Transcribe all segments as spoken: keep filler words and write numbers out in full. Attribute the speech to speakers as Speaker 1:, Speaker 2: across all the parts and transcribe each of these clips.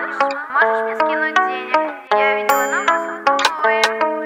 Speaker 1: Можешь мне скинуть денег? Я видела номер с тобой.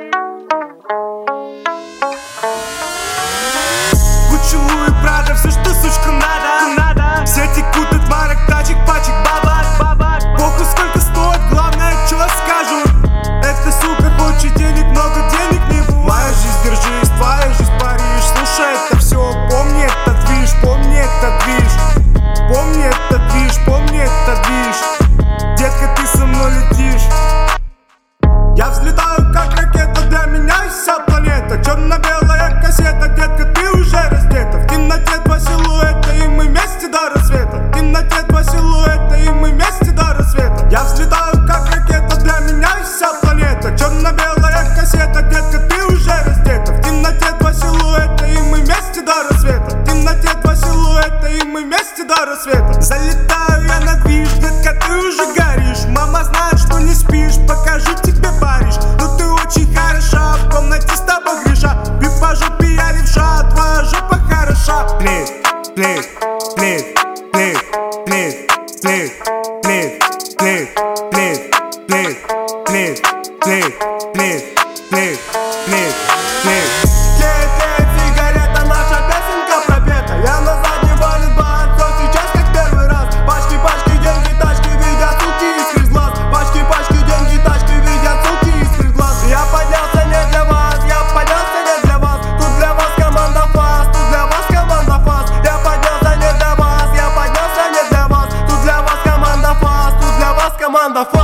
Speaker 2: Гуччи, Луи, Прада, все, что сучка надо, надо. Все текут от марок, тачек, пачек, бабак, бабак. Похуй сколько стоит, главное, что скажут. Эта сука хочет денег, много денег не бывает. Моя жизнь, держись, твоя жизнь, Париж. Слушай, это все, помни этот движ, помни этот движ. Помни этот движ, помни этот движ. Детка, ты со мной летишь. Я взлетаю как ракета, для меня вся планета. Черно-белая кассета, детка, ты уже раздета. В темноте два силуэта, и мы вместе до рассвета. В темноте два силуэта, и мы вместе до рассвета. Я взлетаю как ракета, для меня вся планета. Черно-белая кассета, детка, ты уже раздета. В темноте два силуэта, и мы вместе до рассвета. В темноте два силуэта, и мы вместе до рассвета. Залетаю я на движ, детка, ты уже горишь. Мама знает, что не спишь, покажу тебе Париж. Но ты очень хороша, в комнате с тобой греша. Ты по жопе, я левша, твоя жопа хороша. Плит, плит, плит, плит, плит, плит, плит, плит, плит, плит, плит, плит, плит, плит, плит, плит. Тлеет сигарета, наша песенка пропета. Я на заднем валит бар, все сейчас как первый раз. Пачки, пачки, деньги, тачки, видят суки из глаз. Пачки, пачки, деньги, тачки, видят суки из глаз. Я поднялся не для вас, я поднялся не для вас. Тут для вас команда фас, тут для вас команда фас. Я поднялся не для вас, я поднялся не для вас. Тут для вас команда фас, тут для вас команда фас.